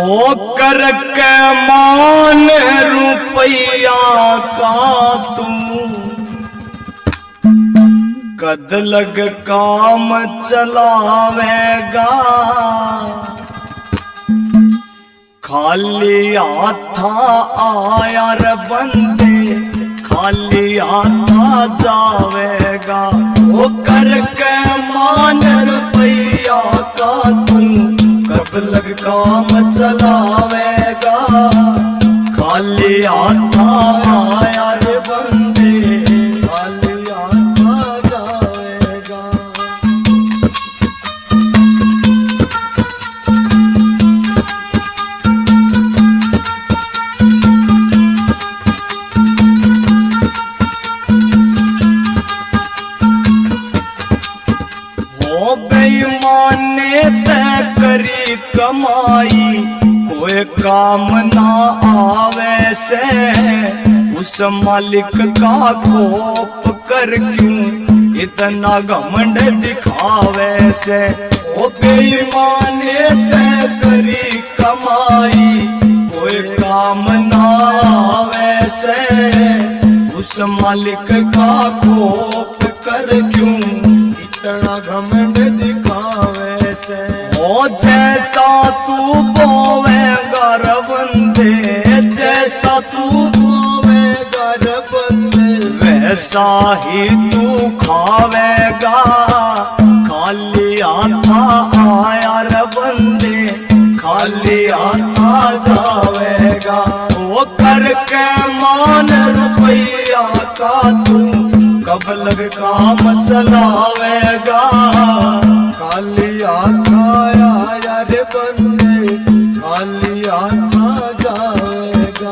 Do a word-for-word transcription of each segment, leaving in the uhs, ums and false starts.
ओ कर के मान रुपया का तू कद लग काम चलावेगा। खाली हाथा आया रे बंदे खाली हाथा जावेगा। ओ कर के मान रुपया का तू कब लग काम चलावेगा। खाली हाथा आया रे बंदे खाली हाथा जावेगा। ओ बेईमान ने तय करी कमाई कोई काम ना आवे से। उस मालिक का खोप कर क्यों इतना घमंड दिखावे से। ओ बेईमान ने तय करी कमाई कोई काम ना आवे से। उस मालिक का खोप कर क्यों इतना घमंड दिखावे से। ओ जैसा तू बोवेगा रे बंदे जैसा तू बोवेगा रे बंदे वैसा ही तू खावेगा। खाली हाथा आया रे बंदे खाली हाथा जावेगा। ओ करके मान रुपया का तू कब लग काम चलावेगा। खाली हाथा आया रे बंदे खाली हाथा जावेगा।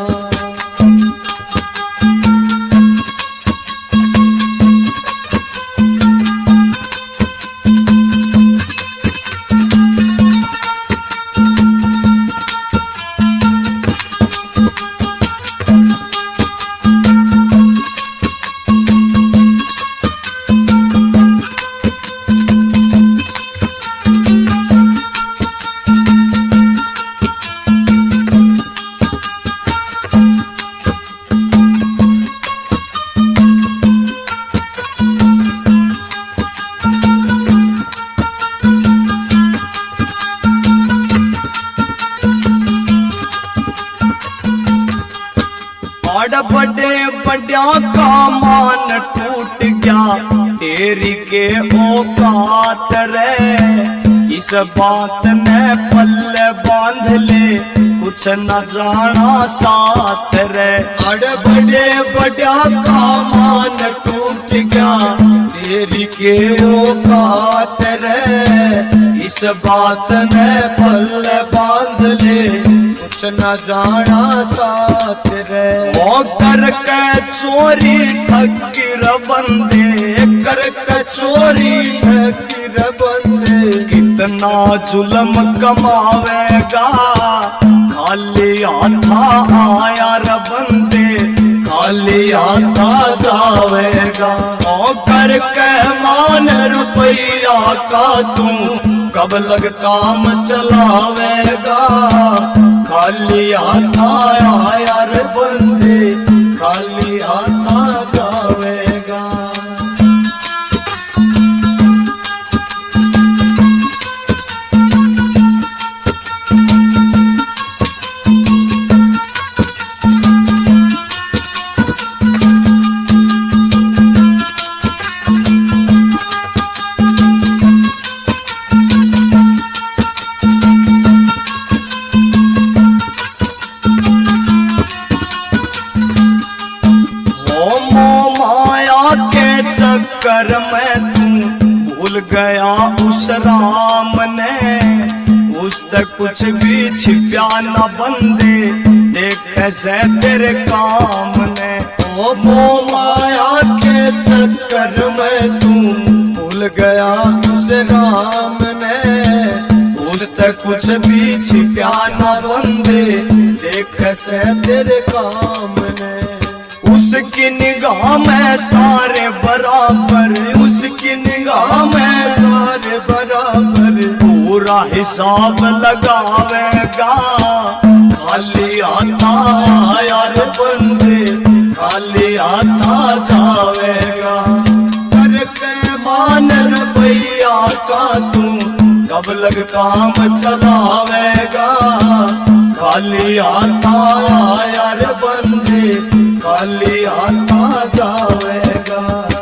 बड़े बड़ा का मान टूट गया तेरी के औकात रे। इस बात में पल्ले बांध ले कुछ न जाना साथ रे। अरे बड़े बड़ा का मान टूट गया तेरी के औकात रे। इस बात में पल्ले बांध ले कुछ न जाना साथ रे। ओ करके चोरी ठगी रे बंदे करके चोरी ठगी रे बंदे कितना जुल्म कमावेगा। खाली हाथा आया रे बंदे खाली हाथा जावेगा। ओ करके मान रुपया का तू कब लग काम चलावेगा। खाली हाथा आया रे बंदे खाली हाथा जावेगा। चक्कर में तू भूल गया उस राम ने। उस तक कुछ भी छिपा न बंदे देख से तेरे काम ने। ओ मोह माया के चक्कर में तू भूल गया उस राम ने। उस तक कुछ भी छिपा न बंदे देख से तेरे काम ने। उसकी निगाह में सारे बराबर उसकी निगाह में सारे बराबर पूरा हिसाब लगावेगा। खाली आता यार बंदे खाली आता जावेगा। करके मान रुपया का तू कब लग काम चलावेगा। खाली आता यार बंदे खाली आता जावेगा।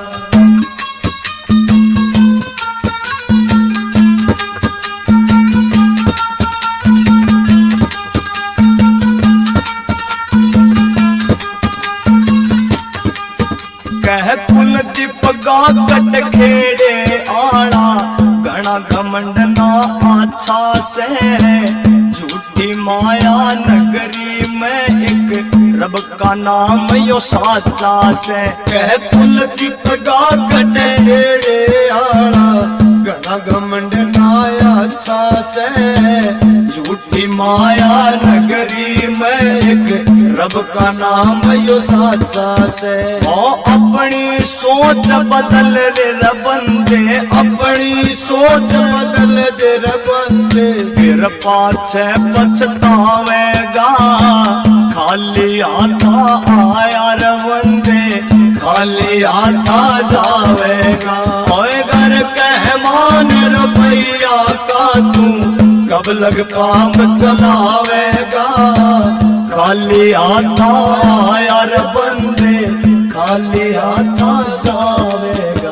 कह कुलदीप गा कट खेड़े आड़ा घना घमंड ना अच्छा से। झूठी माया नगरी में एक रब का नाम यो साचा से। कह कुलदीप गा कट खेड़े आड़ा घना घमंड ना अच्छा से। झूठी माया नगरी में एक रब का नाम यो साचा से। ओ अपनी सोच बदल दे रे बंदे अपनी सोच बदल दे रे बंदे फिर पाछे पछतावेगा। खाली आता आया रे बंदे खाली आता जावेगा। ओए घर कह मान रुपया का तू कब लग काम चलावेगा। खाली आता यार बंदे खाली आता जावेगा।